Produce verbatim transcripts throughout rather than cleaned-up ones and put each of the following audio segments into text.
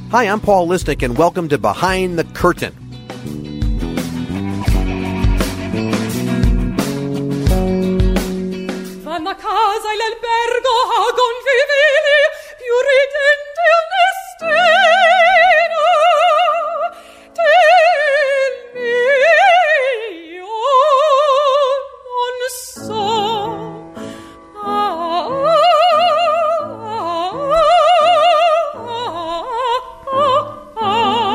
Hi, I'm Paul Lisnek, and welcome to Behind the Curtain. Vanno a casa e l'albergo a convivili più ridente e onestino del mio non so. Ah, ah, ah, ah,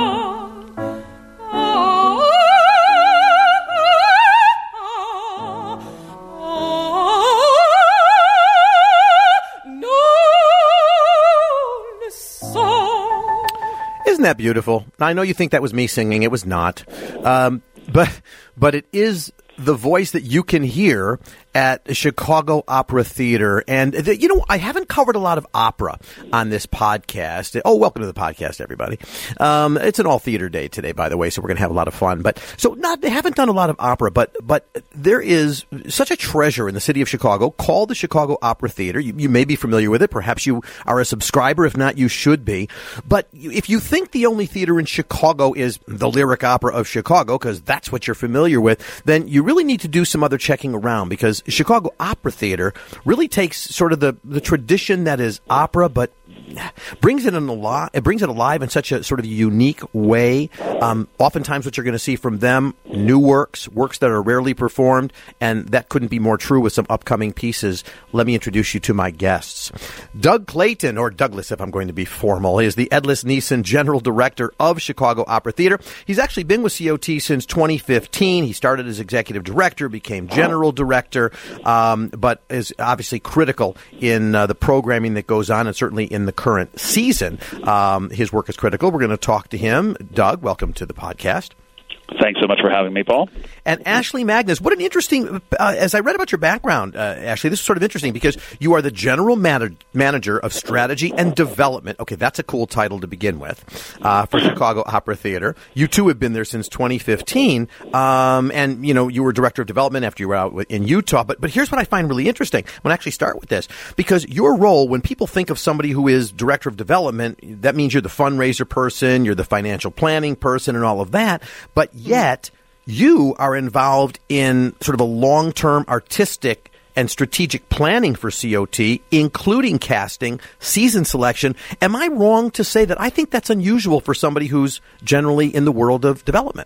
Isn't that beautiful? I know you think that was me singing. It was not. Um, but but it is the voice that you can hear at Chicago Opera Theater. And, the, you know, I haven't covered a lot of opera on this podcast. Oh, welcome to the podcast, everybody. Um, it's an all-theater day today, by the way, so we're going to have a lot of fun. But so not, they haven't done a lot of opera, but but there is such a treasure in the city of Chicago called the Chicago Opera Theater. You, you may be familiar with it. Perhaps you are a subscriber. If not, you should be. But if you think the only theater in Chicago is the Lyric Opera of Chicago, because that's what you're familiar with, then you really need to do some other checking around, because Chicago Opera Theater really takes sort of the, the tradition that is opera, but brings it in a lot. It brings it alive in such a sort of unique way. Um, oftentimes, what you're going to see from them, new works, works that are rarely performed, and that couldn't be more true with some upcoming pieces. Let me introduce you to my guests. Doug Clayton, or Douglas, if I'm going to be formal, is the Edlis Neeson General Director of Chicago Opera Theater. He's actually been with C O T since twenty fifteen. He started as Executive Director, became General Director, um, but is obviously critical in uh, the programming that goes on, and certainly in the current season. Um, his work is critical. We're going to talk to him. Doug, welcome to the podcast. Thanks so much for having me, Paul. And Ashley Magnus, what an interesting, uh, as I read about your background, uh, Ashley, this is sort of interesting because you are the General man- Manager of Strategy and Development. Okay, that's a cool title to begin with uh, for Chicago Opera Theater. You, too, have been there since twenty fifteen, um, and, you know, you were Director of Development after you were out in Utah. But, but here's what I find really interesting. I'm going to actually start with this, because your role, when people think of somebody who is Director of Development, that means you're the fundraiser person, you're the financial planning person, and all of that, but yet you are involved in sort of a long-term artistic and strategic planning for C O T, including casting, season selection. Am I wrong to say that I think that's unusual for somebody who's generally in the world of development?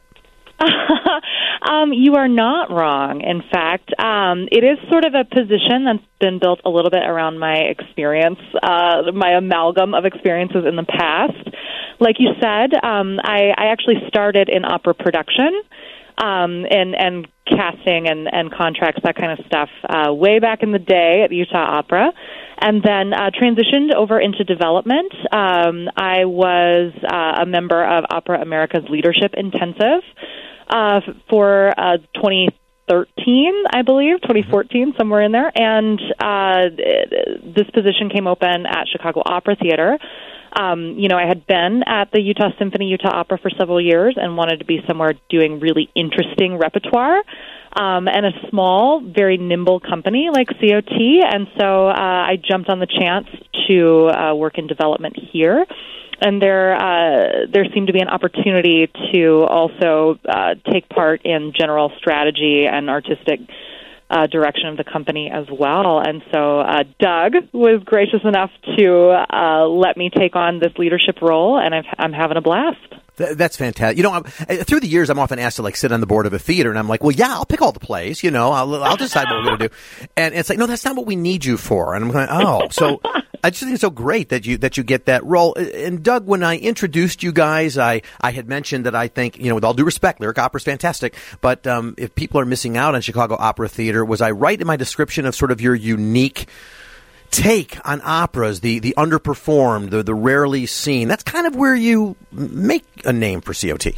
um, you are not wrong. In fact, um, it is sort of a position that's been built a little bit around my experience, uh, my amalgam of experiences in the past. Like you said, um, I, I actually started in opera production um, and, and casting and, and contracts, that kind of stuff, uh, way back in the day at Utah Opera, and then uh, transitioned over into development. Um, I was uh, a member of Opera America's Leadership Intensive uh, for uh, twenty thirteen, I believe, twenty fourteen, somewhere in there, and uh, this position came open at Chicago Opera Theater. Um, you know, I had been at the Utah Symphony, Utah Opera for several years and wanted to be somewhere doing really interesting repertoire, um, and a small, very nimble company like C O T. And so uh, I jumped on the chance to uh, work in development here. And there uh, there seemed to be an opportunity to also uh, take part in general strategy and artistic Uh, direction of the company as well. And so uh, Doug was gracious enough to uh, let me take on this leadership role, and I've, I'm having a blast. Th- that's fantastic. You know, I'm, through the years, I'm often asked to like sit on the board of a theater, and I'm like, well, yeah, I'll pick all the plays. You know, I'll, I'll decide what we're going to do. And it's like, no, that's not what we need you for. And I'm going, oh, so I just think it's so great that you that you get that role. And Doug, when I introduced you guys, I, I had mentioned that I think, you know, with all due respect, Lyric Opera is fantastic, but um, if people are missing out on Chicago Opera Theater, was I right in my description of sort of your unique take on operas, the, the underperformed, the, the rarely seen? That's kind of where you make a name for C O T.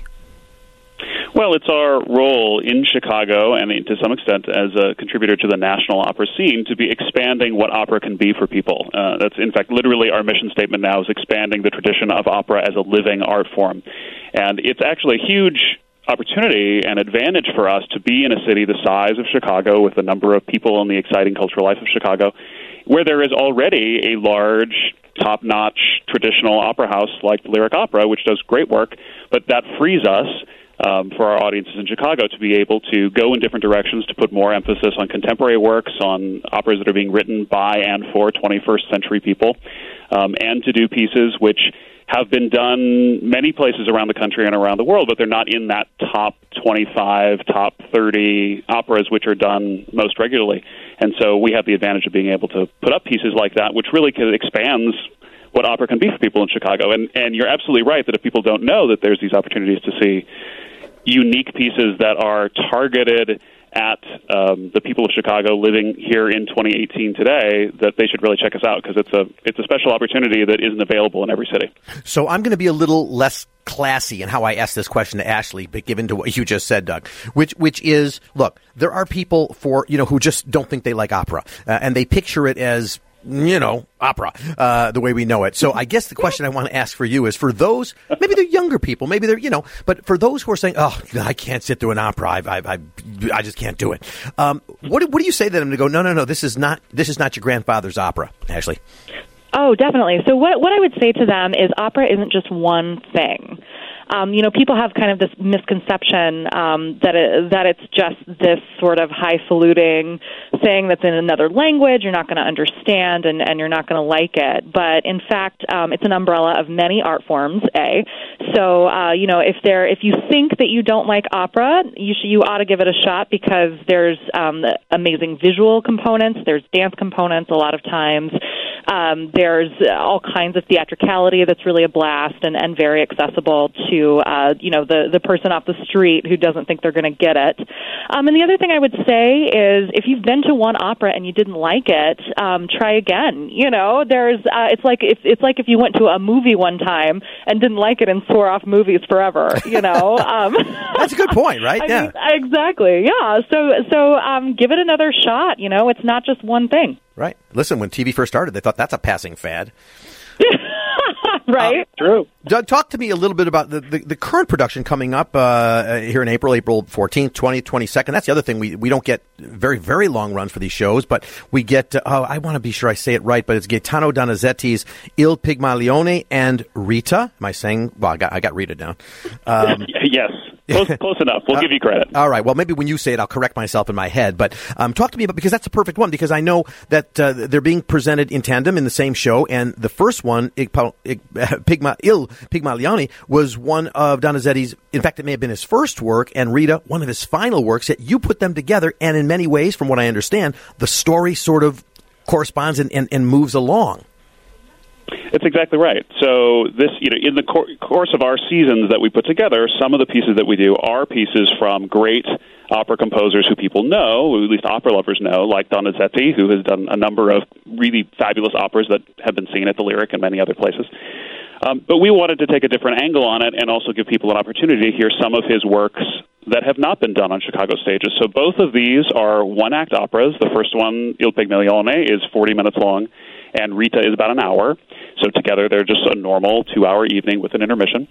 Well, it's our role in Chicago, and to some extent as a contributor to the national opera scene, to be expanding what opera can be for people. Uh, that's, in fact, literally our mission statement now is expanding the tradition of opera as a living art form. And it's actually a huge opportunity and advantage for us to be in a city the size of Chicago with the number of people and the exciting cultural life of Chicago where there is already a large, top-notch traditional opera house like the Lyric Opera, which does great work, but that frees us um, for our audiences in Chicago to be able to go in different directions, to put more emphasis on contemporary works, on operas that are being written by and for twenty-first century people, um, and to do pieces which have been done many places around the country and around the world, but they're not in that top twenty-five, top thirty operas which are done most regularly. And so we have the advantage of being able to put up pieces like that, which really expands what opera can be for people in Chicago. And, and you're absolutely right that if people don't know that there's these opportunities to see unique pieces that are targeted at um, the people of Chicago living here in twenty eighteen today, that they should really check us out, because it's a it's a special opportunity that isn't available in every city. So I'm going to be a little less classy in how I ask this question to Ashley, but given to what you just said, Doug, which which is, look, there are people for you know who just don't think they like opera, uh, and they picture it as, you know, opera, uh, the way we know it. So I guess the question I want to ask for you is, for those, maybe they're younger people, maybe they're, you know, but for those who are saying, oh, I can't sit through an opera, I, I, I, I just can't do it. Um, what, what do you say to them to go, no, no, no, this is not, this is not your grandfather's opera, Ashley? Oh, definitely. So what what I would say to them is opera isn't just one thing. Um, you know, people have kind of this misconception um, that it, that it's just this sort of highfalutin thing that's in another language you're not going to understand and, and you're not going to like it. But in fact, um, it's an umbrella of many art forms. A so uh, you know, if there if you think that you don't like opera, you should, you ought to give it a shot, because there's um, amazing visual components, there's dance components a lot of times. Um, there's all kinds of theatricality that's really a blast and, and very accessible to, uh, you know, the, the person off the street who doesn't think they're going to get it. Um, and the other thing I would say is, if you've been to one opera and you didn't like it, um, try again. You know, there's, uh, it's like if, it's like if you went to a movie one time and didn't like it and swore off movies forever, you know. Um, That's a good point, right? I yeah. mean, exactly. Yeah. So, so, um, give it another shot. You know, it's not just one thing. Right. Listen, when T V first started, they thought that's a passing fad. Right. Uh, true. Doug, talk to me a little bit about the, the, the current production coming up uh, here in April, April fourteenth, twentieth, twenty-second. That's the other thing. We we don't get very, very long runs for these shows, but we get, uh, oh, I want to be sure I say it right, but it's Gaetano Donizetti's Il Pigmalione and Rita. Am I saying? Well, I got, I got Rita down. Um, yes. Close, close enough. We'll uh, give you credit. All right. Well, maybe when you say it, I'll correct myself in my head. But um, talk to me about, because that's a perfect one, because I know that uh, they're being presented in tandem in the same show. And the first one, Il Pigmalione, was one of Donizetti's, in fact, it may have been his first work, and Rita, one of his final works. Yet you put them together, and in many ways, from what I understand, the story sort of corresponds and, and, and moves along. It's exactly right. So this, you know, in the cor- course of our seasons that we put together, some of the pieces that we do are pieces from great opera composers who people know, who at least opera lovers know, like Donizetti, who has done a number of really fabulous operas that have been seen at the Lyric and many other places. Um, but we wanted to take a different angle on it and also give people an opportunity to hear some of his works that have not been done on Chicago stages. So both of these are one-act operas. The first one, Il Pigmalione, is forty minutes long, and Rita is about an hour. So together they're just a normal two-hour evening with an intermission.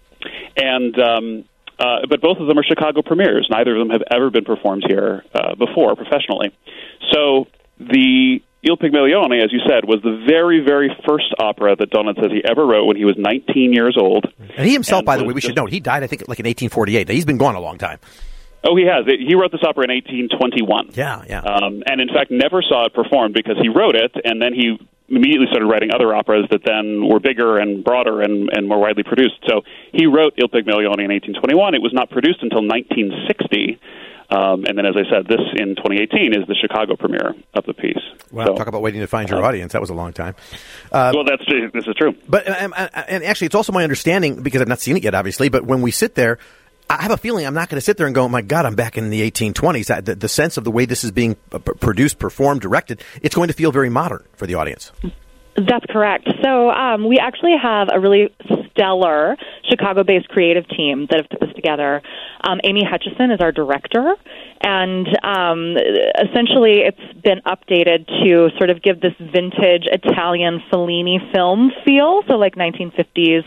And um, uh, but both of them are Chicago premieres. Neither of them have ever been performed here uh, before professionally. So the Il Pigmalione, as you said, was the very, very first opera that Donizetti ever wrote when he was nineteen years old. And he himself, and by the way, we just, should note, he died, I think, like in eighteen forty-eight. He's been gone a long time. Oh, he has. He wrote this opera in eighteen twenty-one. Yeah, yeah. Um, and, in fact, never saw it performed, because he wrote it, and then he immediately started writing other operas that then were bigger and broader and, and more widely produced. So he wrote Il Pigmalione in eighteen twenty-one. It was not produced until nineteen sixty. Um, and then, as I said, this in twenty eighteen is the Chicago premiere of the piece. Wow, so, talk about waiting to find your uh, audience. That was a long time. Uh, well, that's this is true. But um, and actually, it's also my understanding, because I've not seen it yet, obviously, but when we sit there, I have a feeling I'm not going to sit there and go, oh, my God, I'm back in the eighteen twenties. The, the sense of the way this is being produced, performed, directed, it's going to feel very modern for the audience. That's correct. So um, we actually have a really stellar Chicago-based creative team that have put this together. Um, Amy Hutchison is our director, and um, essentially it's been updated to sort of give this vintage Italian Fellini film feel, so like nineteen fifties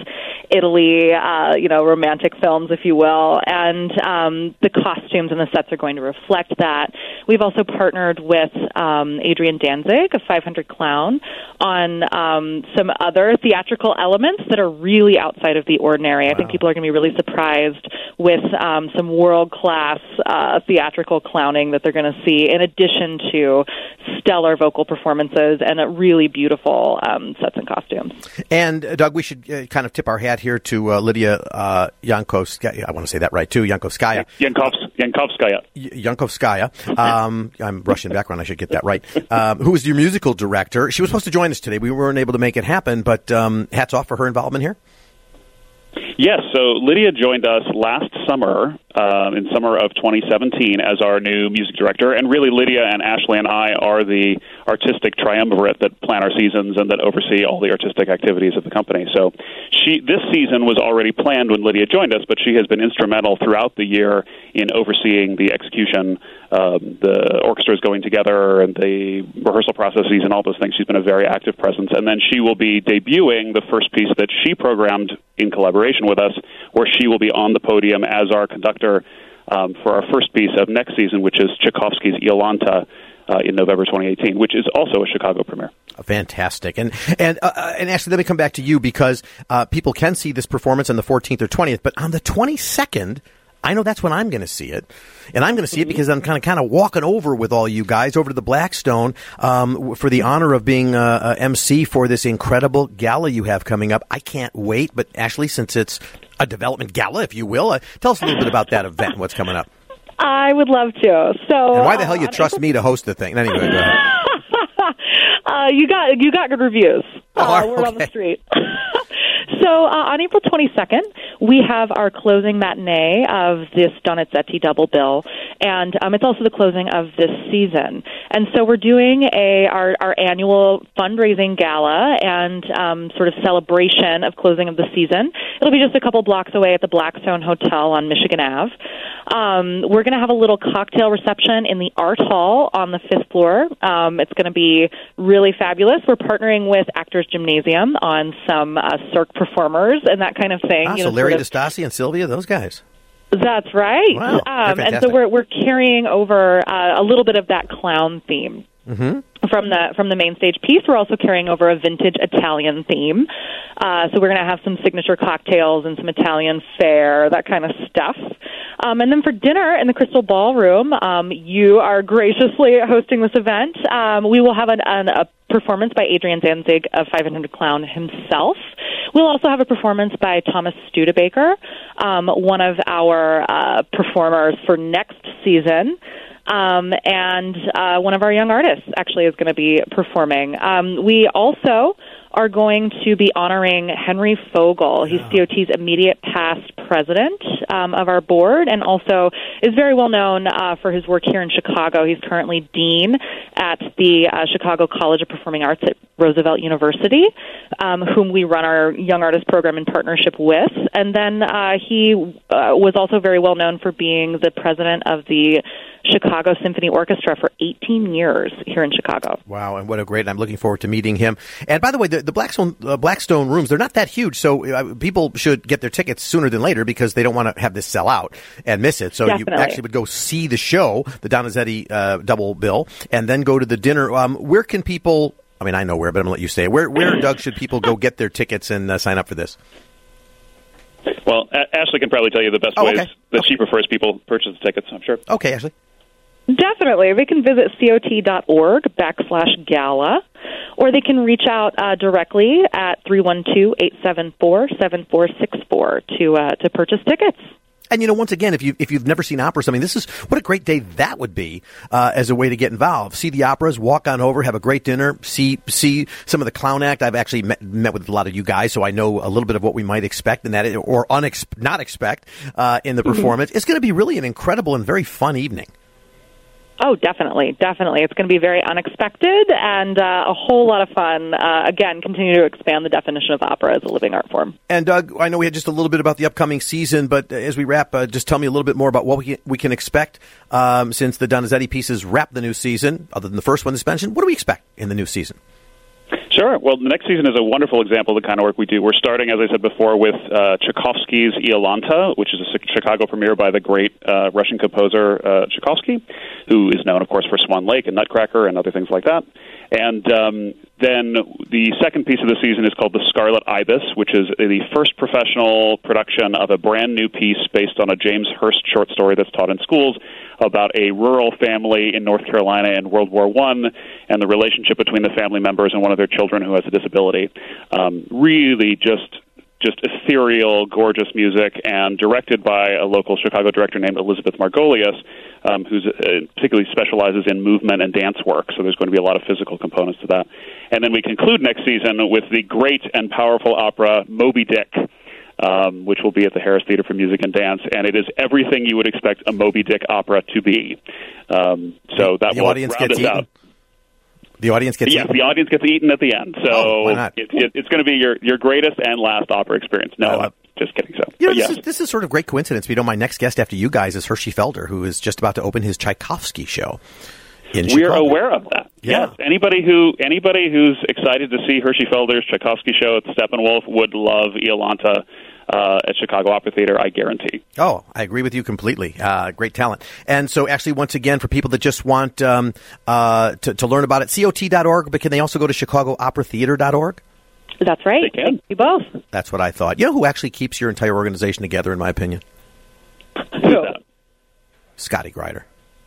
Italy, uh, you know, romantic films, if you will. And um, the costumes and the sets are going to reflect that. We've also partnered with um, Adrian Danzig of five hundred Clown on um, some other theatrical elements that are really outside of the ordinary. Wow. I think people are going to be really surprised with um, some world-class uh, theatrical clowning that they're going to see, in addition to stellar vocal performances and a really beautiful um, sets and costumes. And, uh, Doug, we should uh, kind of tip our hat here to uh, Lydia uh, Yankovskaya. I want to say that right, too, Yankovskaya. Yankovs- Yankovskaya. Y- Yankovskaya. Um, I'm Russian background. I should get that right. Um, who is your musical director? She was supposed to join us today. We weren't able to make it happen, but um, hats off for her involvement here. Yes, so Lydia joined us last summer, um, in summer of twenty seventeen, as our new music director. And really, Lydia and Ashley and I are the artistic triumvirate that plan our seasons and that oversee all the artistic activities of the company. So she this season was already planned when Lydia joined us, but she has been instrumental throughout the year in overseeing the execution, um, the orchestras going together, and the rehearsal processes and all those things. She's been a very active presence. And then she will be debuting the first piece that she programmed in collaboration with us, where she will be on the podium as our conductor um, for our first piece of next season, which is Tchaikovsky's Iolanta uh, in November twenty eighteen, which is also a Chicago premiere. Fantastic. And and uh, and Ashley, let me come back to you, because uh, people can see this performance on the fourteenth or twentieth, but on the twenty-second, I know that's when I'm going to see it. And I'm going to see it because I'm kind of kind of walking over with all you guys over to the Blackstone um, for the honor of being uh, a M C for this incredible gala you have coming up. I can't wait. But Ashley, since it's a development gala, if you will, uh, tell us a little bit about that event and what's coming up. I would love to. So, and why the hell you uh, trust me to host the thing? Anyway, go ahead. uh, you got you got good reviews. Oh, uh, word okay. on the street. So uh, on April twenty-second, we have our closing matinee of this Donizetti double bill, and um, it's also the closing of this season. And so we're doing a our, our annual fundraising gala and um, sort of celebration of closing of the season. It'll be just a couple blocks away at the Blackstone Hotel on Michigan Avenue. Um, we're going to have a little cocktail reception in the Art Hall on the fifth floor. Um, it's going to be really fabulous. We're partnering with Actors Gymnasium on some uh, Cirque performers and that kind of thing. Ah, you so know, Larry sort of, DeStassi and Sylvia, those guys. That's right. Wow, um, and fantastic. so we're we're carrying over uh, a little bit of that clown theme. Mm-hmm. From the from the main stage piece. We're also carrying over a vintage Italian theme. Uh, so we're going to have some signature cocktails and some Italian fare, that kind of stuff. Um, and then for dinner in the Crystal Ballroom, um, you are graciously hosting this event. Um, we will have an, an, a performance by Adrian Danzig of five hundred Clown himself. We'll also have a performance by Thomas Studebaker, um, one of our uh, performers for next season. Um, and uh, one of our young artists actually is going to be performing. Um, we also are going to be honoring Henry Fogel. He's C O T's immediate past president um, of our board, and also is very well known uh, for his work here in Chicago. He's currently dean at the uh, Chicago College of Performing Arts at Roosevelt University, um, whom we run our Young Artist program in partnership with. And then uh, he uh, was also very well known for being the president of the Chicago Symphony Orchestra for eighteen years here in Chicago. Wow, and what a great, I'm looking forward to meeting him. And by the way, the, the Blackstone uh, Blackstone rooms, they're not that huge, so uh, people should get their tickets sooner than later because they don't want to have this sell out and miss it. So Definitely. You actually would go see the show, the Donizetti uh, double bill, and then go to the dinner. Um, where can people, I mean, I know where, but I'm going to let you say it. Where, where Doug, should people go get their tickets and uh, sign up for this? Well, a- Ashley can probably tell you the best Oh, ways okay. that Okay. she prefers people purchase the tickets, I'm sure. Okay, Ashley. Definitely. They can visit cot.org backslash gala, or they can reach out uh, directly at three one two, eight seven four, seven four six four to uh, to purchase tickets. And, you know, once again, if, you, if you've never seen opera or something, this is what a great day that would be uh, as a way to get involved. See the operas, walk on over, have a great dinner, see see some of the clown act. I've actually met, met with a lot of you guys, so I know a little bit of what we might expect in that, or unex- not expect uh, in the performance. Mm-hmm. It's going to be really an incredible and very fun evening. Oh, definitely, definitely. It's going to be very unexpected and uh, a whole lot of fun. Uh, again, continue to expand the definition of opera as a living art form. And, Doug, I know we had just a little bit about the upcoming season, but as we wrap, uh, just tell me a little bit more about what we can, we can expect um, since the Donizetti pieces wrap the new season, other than the first one that's mentioned. What do we expect in the new season? Sure. Well, the next season is a wonderful example of the kind of work we do. We're starting, as I said before, with uh, Tchaikovsky's Iolanta, which is a Chicago premiere by the great uh, Russian composer uh, Tchaikovsky, who is known, of course, for Swan Lake and Nutcracker and other things like that. And um, then the second piece of the season is called The Scarlet Ibis, which is the first professional production of a brand new piece based on a James Hurst short story that's taught in schools about a rural family in North Carolina in World War One and the relationship between the family members and one of their children who has a disability. Um, really just just ethereal, gorgeous music, and directed by a local Chicago director named Elizabeth Margolius, um, who uh, particularly specializes in movement and dance work, so there's going to be a lot of physical components to that. And then we conclude next season with the great and powerful opera Moby Dick, Um, which will be at the Harris Theater for Music and Dance, and it is everything you would expect a Moby Dick opera to be. Um, so that the will audience round gets us eaten. out. The audience gets yes, eaten. the audience gets eaten at the end. So oh, why not? It, it, it's going to be your, your greatest and last opera experience. No, I'm just kidding. So, you know, but this, yes. is, this is sort of great coincidence. If you know, my next guest after you guys is Hershey Felder, who is just about to open his Tchaikovsky show in We're Chicago. aware of that. Yeah. Yes. Anybody who anybody who's excited to see Hershey Felder's Tchaikovsky show at Steppenwolf would love Iolanta uh, at Chicago Opera Theater, I guarantee. Oh, I agree with you completely. Uh, great talent. And so actually, once again, for people that just want um, uh, to, to learn about it, C O T dot org, but can they also go to Chicago Opera Theater dot org? That's right. They can. You both. That's what I thought. You know who actually keeps your entire organization together, in my opinion? Who's that? Scotty Grider.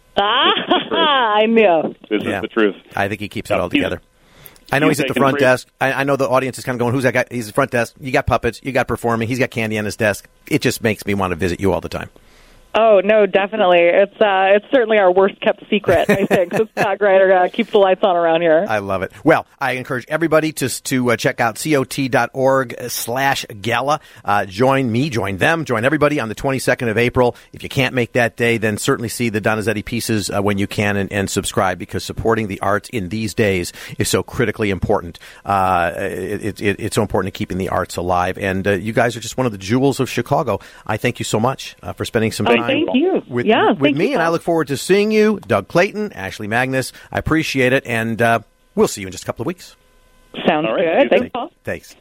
Ah, I knew. This Yeah. is the truth. I think he keeps No, it all he's- together. I know he's, he's at the taking front free- desk. I, I know the audience is kind of going, who's that guy? He's at the front desk. You got puppets. You got performing. He's got candy on his desk. It just makes me want to visit you all the time. Oh, no, definitely. It's uh, it's certainly our worst-kept secret, I think. So Scott Grider uh, keeps the lights on around here. I love it. Well, I encourage everybody to to uh, check out C O T dot org slash gala. Uh, join me, join them, join everybody on the twenty-second of April. If you can't make that day, then certainly see the Donizetti pieces uh, when you can and, and subscribe, because supporting the arts in these days is so critically important. Uh, it, it, it's so important to keeping the arts alive. And uh, you guys are just one of the jewels of Chicago. I thank you so much uh, for spending some time. Oh, thank you. With, yeah, with thank me, you, and I Paul. look forward to seeing you, Doug Clayton, Ashley Magnus. I appreciate it, and uh, we'll see you in just a couple of weeks. Sounds All right, good. Thanks, Paul. Thanks.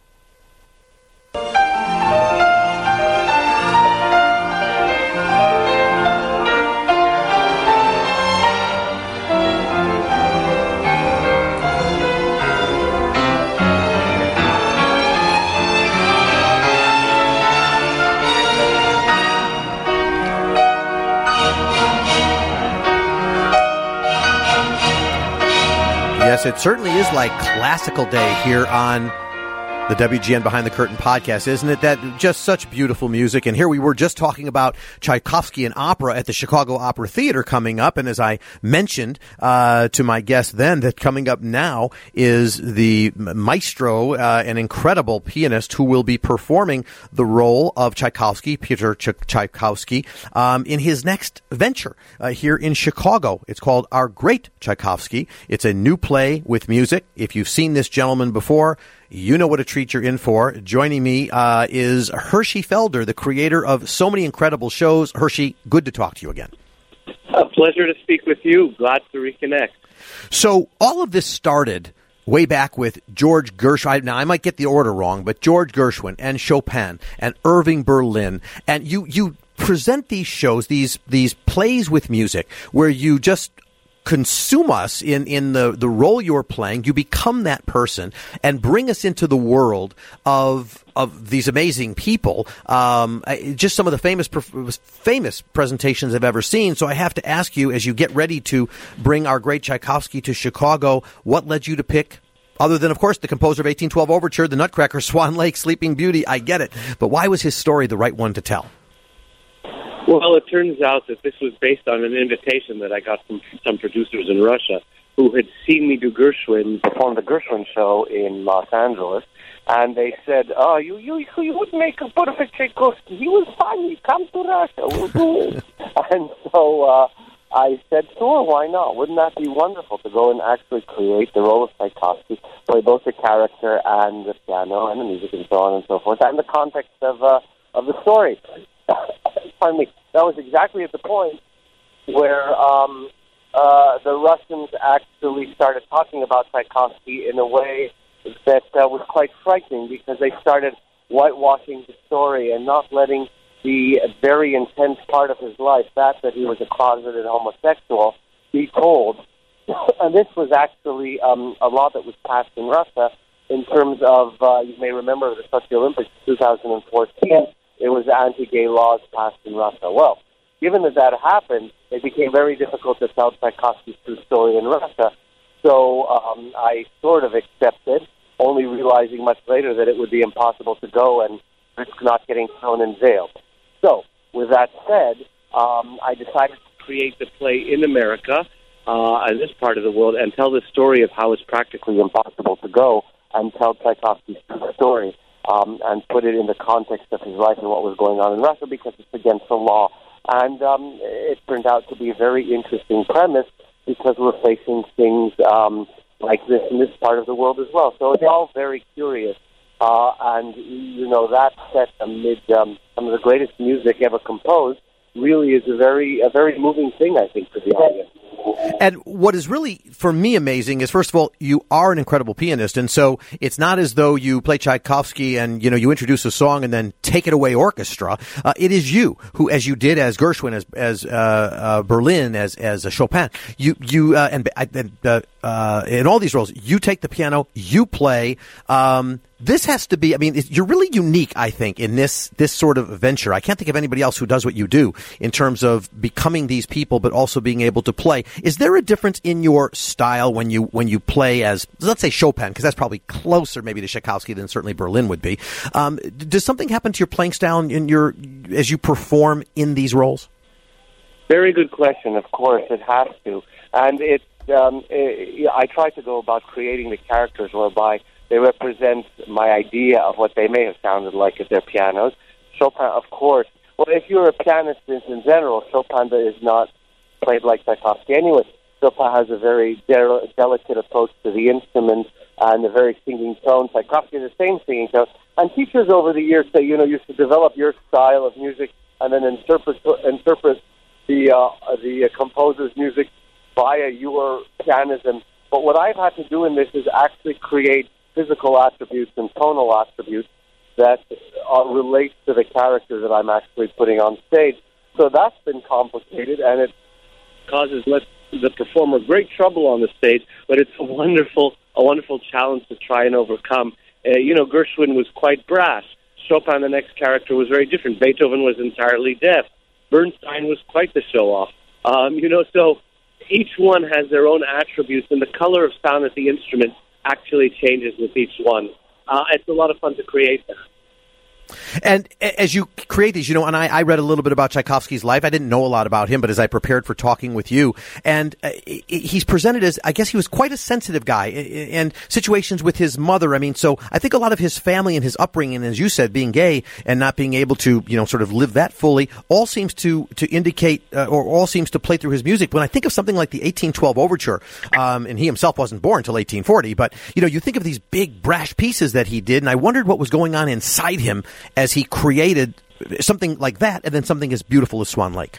Yes, it certainly is like classical day here on the W G N Behind the Curtain podcast, isn't it? That just such beautiful music. And here we were just talking about Tchaikovsky and opera at the Chicago Opera Theater coming up. And as I mentioned uh, to my guest then, that coming up now is the maestro, uh, an incredible pianist who will be performing the role of Tchaikovsky, Peter Ch- Tchaikovsky, um, in his next venture uh, here in Chicago. It's called Our Great Tchaikovsky. It's a new play with music. If you've seen this gentleman before, you know what a treat you're in for. Joining me uh, is Hershey Felder, the creator of so many incredible shows. Hershey, good to talk to you again. A pleasure to speak with you. Glad to reconnect. So all of this started way back with George Gershwin. Now, I might get the order wrong, but George Gershwin and Chopin and Irving Berlin. And you, you present these shows, these these plays with music, where you just consume us in, in the, the role you're playing. You become that person and bring us into the world of of these amazing people. Um, I, just some of the famous famous presentations I've ever seen. So I have to ask you, as you get ready to bring Our Great Tchaikovsky to Chicago, what led you to pick, other than, of course, the composer of eighteen twelve Overture, the Nutcracker, Swan Lake, Sleeping Beauty? I get it. But why was his story the right one to tell? Well, it turns out that this was based on an invitation that I got from some producers in Russia who had seen me do Gershwin, perform the Gershwin show in Los Angeles, and they said, oh, you you, you would make a perfect Tchaikovsky. He was funny. Come to Russia. We'll do it. And so uh, I said, sure, why not? Wouldn't that be wonderful to go and actually create the role of Tchaikovsky, play both the character and the piano and the music and so on and so forth, and the context of uh, of the story. Pardon me. That was exactly at the point where um, uh, the Russians actually started talking about Tchaikovsky in a way that uh, was quite frightening, because they started whitewashing the story and not letting the very intense part of his life, that that he was a closeted homosexual, be told. And this was actually um, a law that was passed in Russia in terms of, uh, you may remember the Sochi Olympics two thousand fourteen, it was anti-gay laws passed in Russia. Well, given that that happened, it became very difficult to tell Tchaikovsky's true story in Russia. So um, I sort of accepted, only realizing much later that it would be impossible to go and risk not getting thrown in jail. So, with that said, um, I decided to create the play in America, uh, in this part of the world, and tell the story of how it's practically impossible to go and tell Tchaikovsky's story, um, and put it in the context of his life and what was going on in Russia, because it's against the law. And um, it turned out to be a very interesting premise, because we're facing things um, like this in this part of the world as well. So it's all very curious. Uh, and, you know, that set amid um, some of the greatest music ever composed really is a very a very moving thing, I think, for the audience. And what is really, for me, amazing is, first of all, you are an incredible pianist. And so it's not as though you play Tchaikovsky and, you know, you introduce a song and then take it away orchestra. Uh, it is you who, as you did as Gershwin, as as uh, uh, Berlin, as as uh, Chopin, you, you uh, and, and uh, uh, in all these roles, you take the piano, you play. Um, This has to be, I mean, you're really unique, I think, in this this sort of venture. I can't think of anybody else who does what you do in terms of becoming these people, but also being able to play. Is there a difference in your style when you when you play as, let's say, Chopin, because that's probably closer maybe to Tchaikovsky than certainly Berlin would be. Um, does something happen to your playing style in your as you perform in these roles? Very good question. Of course, it has to. And it, um, it, I try to go about creating the characters whereby they represent my idea of what they may have sounded like at their pianos. Chopin, of course. Well, if you're a pianist in, in general, Chopin is not played like Tchaikovsky anyway. Chopin has a very de- delicate approach to the instrument and a very singing tone. Tchaikovsky has the same singing tone. And teachers over the years say, you know, you should develop your style of music and then interpret interpret the uh, the uh, composer's music via your pianism. But what I've had to do in this is actually create physical attributes and tonal attributes that uh, relate to the character that I'm actually putting on stage. So that's been complicated, and it causes the performer great trouble on the stage, but it's a wonderful a wonderful challenge to try and overcome. Uh, you know, Gershwin was quite brass. Chopin, the next character, was very different. Beethoven was entirely deaf. Bernstein was quite the show-off. Um, you know, so each one has their own attributes, and the color of sound of the instrument actually changes with each one. Uh, it's a lot of fun to create that. And as you create these, you know, and I, I read a little bit about Tchaikovsky's life. I didn't know a lot about him, but as I prepared for talking with you, and uh, he's presented as, I guess he was quite a sensitive guy, and situations with his mother. I mean, so I think a lot of his family and his upbringing, as you said, being gay and not being able to, you know, sort of live that fully, all seems to to indicate, uh, or all seems to play through his music. When I think of something like the eighteen twelve Overture, um, and he himself wasn't born until eighteen forty, but, you know, you think of these big brash pieces that he did, and I wondered what was going on inside him as he created something like that, and then something as beautiful as Swan Lake.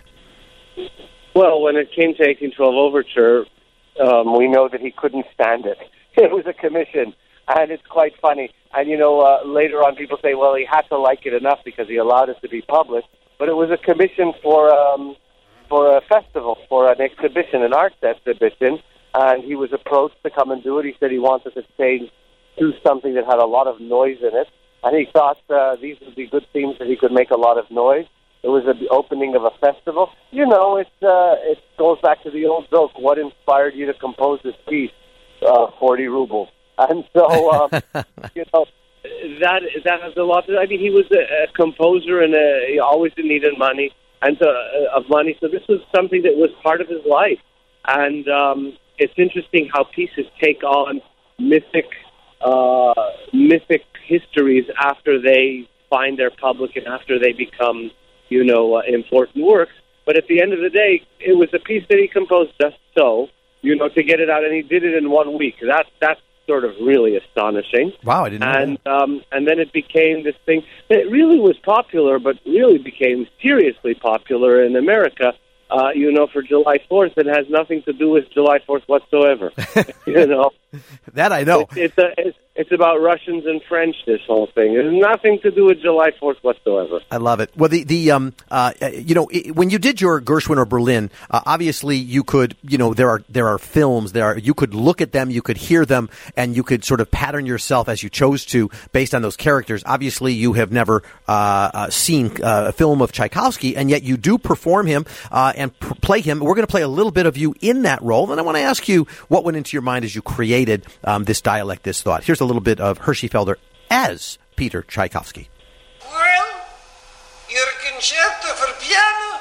Well, when it came to eighteen twelve Overture, um, we know that he couldn't stand it. It was a commission, and it's quite funny. And, you know, uh, later on people say, well, he had to like it enough because he allowed it to be published. But it was a commission for um, for a festival, for an exhibition, an arts exhibition, and he was approached to come and do it. He said he wanted to change to something that had a lot of noise in it. And he thought uh, these would be good themes that he could make a lot of noise. It was the opening of a festival. You know, it, uh, it goes back to the old joke, what inspired you to compose this piece? Uh, forty rubles. And so, um, you know, that that has a lot to, I mean, he was a, a composer and a, he always needed money, and so, uh, of money. So this was something that was part of his life. And um, it's interesting how pieces take on mythic uh, mythic histories after they find their public and after they become, you know, uh, important works. But at the end of the day, it was a piece that he composed just so, you know, to get it out, and he did it in one week. That that's sort of really astonishing. Wow, I didn't know and, that. Um, and then it became this thing that really was popular, but really became seriously popular in America uh, you know, for July fourth, it has nothing to do with July fourth whatsoever. You know, that I know. It's it's, a, it's it's about Russians and French. This whole thing. It has nothing to do with July fourth whatsoever. I love it. Well, the the um uh you know it, when you did your Gershwin or Berlin, uh, obviously you could you know there are there are films there are you could look at them, you could hear them, and you could sort of pattern yourself as you chose to based on those characters. Obviously, you have never uh, uh seen uh, a film of Tchaikovsky, and yet you do perform him uh, and pr- play him. We're going to play a little bit of you in that role, and I want to ask you what went into your mind as you created um, this dialect, this thought. Here's a little bit of Hershey Felder as Peter Tchaikovsky. Well, your concerto for piano,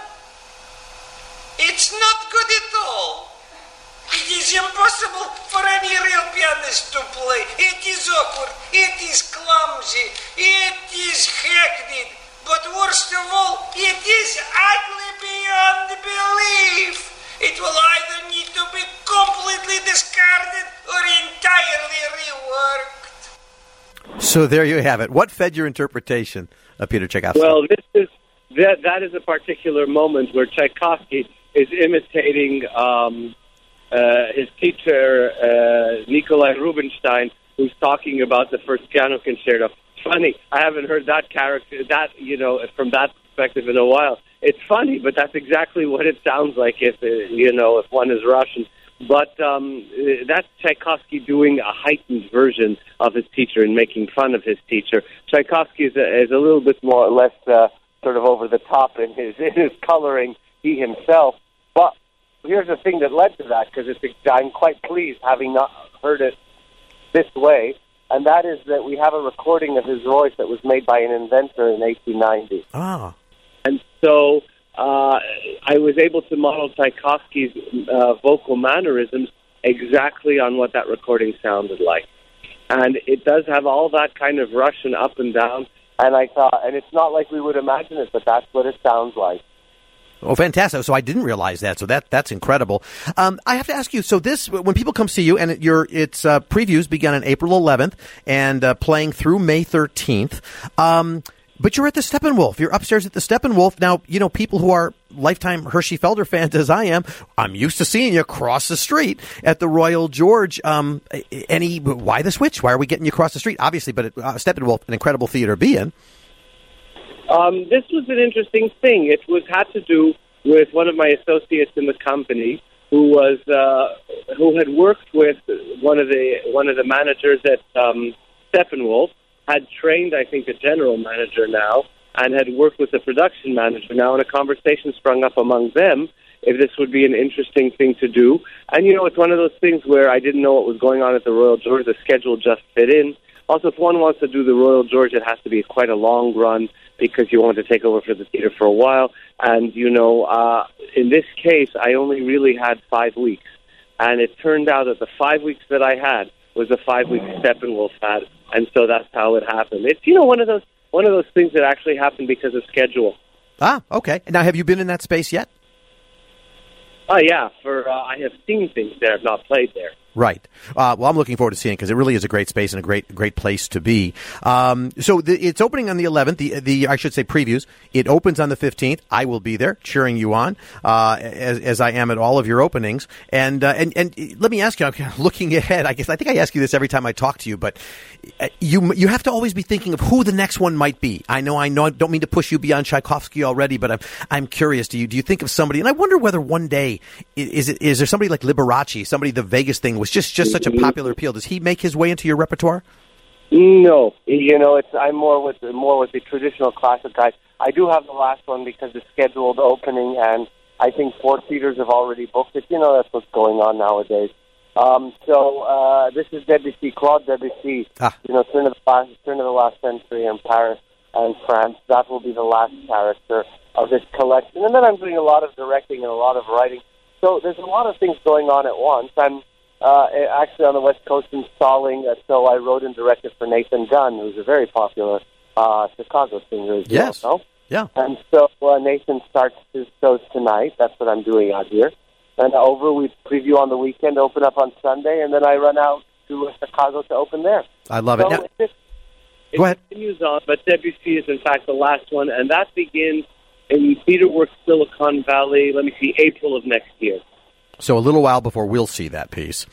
it's not good at all. It is impossible for any real pianist to play. It is awkward, it is clumsy, it is hackneyed, but worst of all, it is ugly beyond belief. It will either need to be completely discarded or entirely reworked. So there you have it. What fed your interpretation of Peter Tchaikovsky? Well, this is that that is a particular moment where Tchaikovsky is imitating um, uh, his teacher uh, Nikolai Rubinstein, who's talking about the first piano concerto. Funny, I haven't heard that character that you know from that perspective in a while. It's funny, but that's exactly what it sounds like if uh, you know if one is Russian. But um, that's Tchaikovsky doing a heightened version of his teacher and making fun of his teacher. Tchaikovsky is a, is a little bit more or less uh, sort of over the top in his in his coloring, he himself. But here's the thing that led to that, because it's I'm quite pleased having not heard it this way, and that is that we have a recording of his voice that was made by an inventor in eighteen ninety. Ah. And so uh, I was able to model Tchaikovsky's uh, vocal mannerisms exactly on what that recording sounded like. And it does have all that kind of Russian up and down. And I thought, and it's not like we would imagine it, but that's what it sounds like. Oh, fantastic. So I didn't realize that. So that that's incredible. Um, I have to ask you, so this, when people come see you, and it, your its uh, previews began on April eleventh and uh, playing through May thirteenth, um, but you're at the Steppenwolf. You're upstairs at the Steppenwolf. Now, you know, people who are lifetime Hershey Felder fans, as I am, I'm used to seeing you across the street at the Royal George. Um, any, why the switch? Why are we getting you across the street? Obviously, but at, uh, Steppenwolf, an incredible theater to be in. Um, this was an interesting thing. It was had to do with one of my associates in the company who was uh, who had worked with one of the one of the managers at um, Steppenwolf, had trained, I think, a general manager now, and had worked with the production manager now, and a conversation sprung up among them if this would be an interesting thing to do. And, you know, it's one of those things where I didn't know what was going on at the Royal George. The schedule just fit in. Also, if one wants to do the Royal George, it has to be quite a long run because you want to take over for the theater for a while. And, you know, uh, in this case, I only really had five weeks. And it turned out that the five weeks that I had was a five-week Steppenwolf had, and so that's how it happened. It's, you know, one of those one of those things that actually happened because of schedule. Ah, okay. Now, have you been in that space yet? Oh, yeah. For uh, I have seen things there, I've not played there. Right. Uh, well, I'm looking forward to seeing it because it really is a great space and a great, great place to be. Um, so the, it's opening on the eleventh. The, the I should say previews. It opens on the fifteenth. I will be there cheering you on, uh, as, as I am at all of your openings. And uh, and and let me ask you. I'm kind of looking ahead. I guess I think I ask you this every time I talk to you, but you you have to always be thinking of who the next one might be. I know I know. I don't mean to push you beyond Tchaikovsky already, but I'm I'm curious. Do you do you think of somebody? And I wonder whether one day is it is there somebody like Liberace, somebody the Vegas thing was just, just such a popular appeal. Does he make his way into your repertoire? No, you know, it's I'm more with more with the traditional classic guys. I do have the last one because it's scheduled opening, and I think four theaters have already booked it. You know, that's what's going on nowadays. Um, so uh, this is Debussy, Claude Debussy. Ah. You know, turn of the last turn of the last century in Paris and France. That will be the last character of this collection, and then I'm doing a lot of directing and a lot of writing. So there's a lot of things going on at once. I'm uh, actually on the West Coast installing, uh, so I wrote and directed for Nathan Gunn, who's a very popular uh, Chicago singer as yes. well. No? Yeah. And so uh, Nathan starts his shows tonight. That's what I'm doing out here. And over, we preview on the weekend, open up on Sunday, and then I run out to Chicago to open there. I love so it. Now, it, it go ahead. continues on, but Debussy is in fact the last one, and that begins in Cedarworth, Silicon Valley, let me see, April of next year. So a little while before we'll see that piece.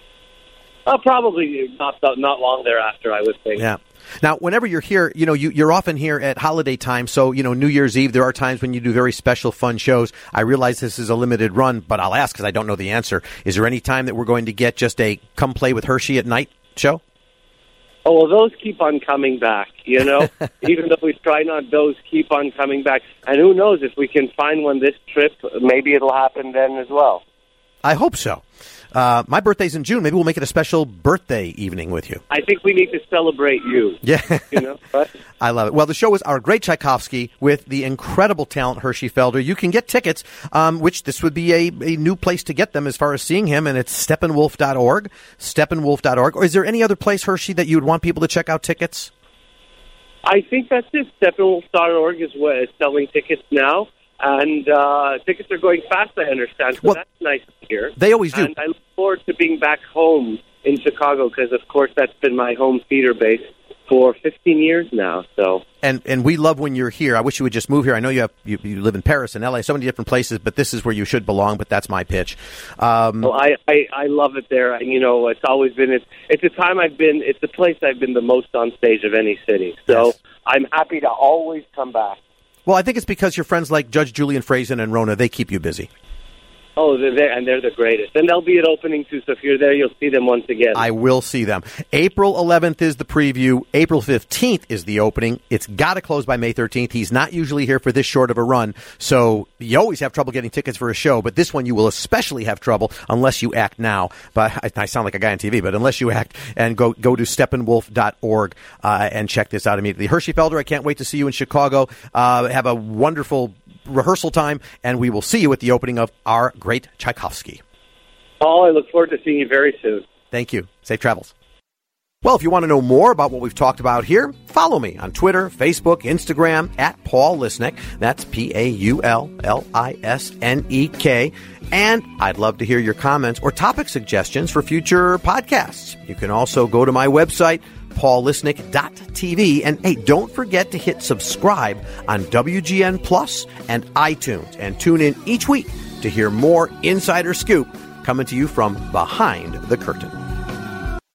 Uh, probably not not long thereafter, I would think. Yeah. Now, whenever you're here, you know, you, you're often here at holiday time. So, you know, New Year's Eve, there are times when you do very special, fun shows. I realize this is a limited run, but I'll ask because I don't know the answer. Is there any time that we're going to get just a come play with Hershey at night show? Oh, well, those keep on coming back, you know? Even though we try not, those keep on coming back. And who knows, if we can find one this trip, maybe it'll happen then as well. I hope so. Uh, my birthday's in June. Maybe we'll make it a special birthday evening with you. I think we need to celebrate you. Yeah. You know, but I love it. Well, the show is Our Great Tchaikovsky with the incredible talent Hershey Felder. You can get tickets, um, which this would be a, a new place to get them as far as seeing him, and it's steppenwolf dot org, steppenwolf dot org. Or is there any other place, Hershey, that you would want people to check out tickets? I think that's it. steppenwolf dot org is what is selling tickets now. And uh, tickets are going fast, I understand, so well, that's nice to hear. They always do. And I look forward to being back home in Chicago because, of course, that's been my home theater base for fifteen years now. So, And and we love when you're here. I wish you would just move here. I know you have you, you live in Paris and L A, so many different places, but this is where you should belong, but that's my pitch. Um, well, I, I, I love it there. You know, it's always been, it's, it's a time I've been, it's a place I've been the most on stage of any city. So yes. I'm happy to always come back. Well, I think it's because your friends like Judge Julian Frazen and Rona, they keep you busy. Oh, they're there, and they're the greatest. And they'll be at opening, too, so if you're there, you'll see them once again. I will see them. April eleventh is the preview. April fifteenth is the opening. It's got to close by May thirteenth. He's not usually here for this short of a run, so you always have trouble getting tickets for a show, but this one you will especially have trouble unless you act now. But I, I sound like a guy on T V, but unless you act, and go go to steppenwolf dot org uh, and check this out immediately. Hershey Felder, I can't wait to see you in Chicago. Uh, have a wonderful rehearsal time, and we will see you at the opening of Our Great Tchaikovsky. Paul, I look forward to seeing you very soon. Thank you. Safe travels. Well, if you want to know more about what we've talked about here, follow me on Twitter, Facebook, Instagram, at Paul Lisnek. That's P A U L L I S N E K. And I'd love to hear your comments or topic suggestions for future podcasts. You can also go to my website, paul lisnek dot t v. And hey, don't forget to hit subscribe on W G N Plus and iTunes. And tune in each week to hear more Insider Scoop coming to you from behind the curtain.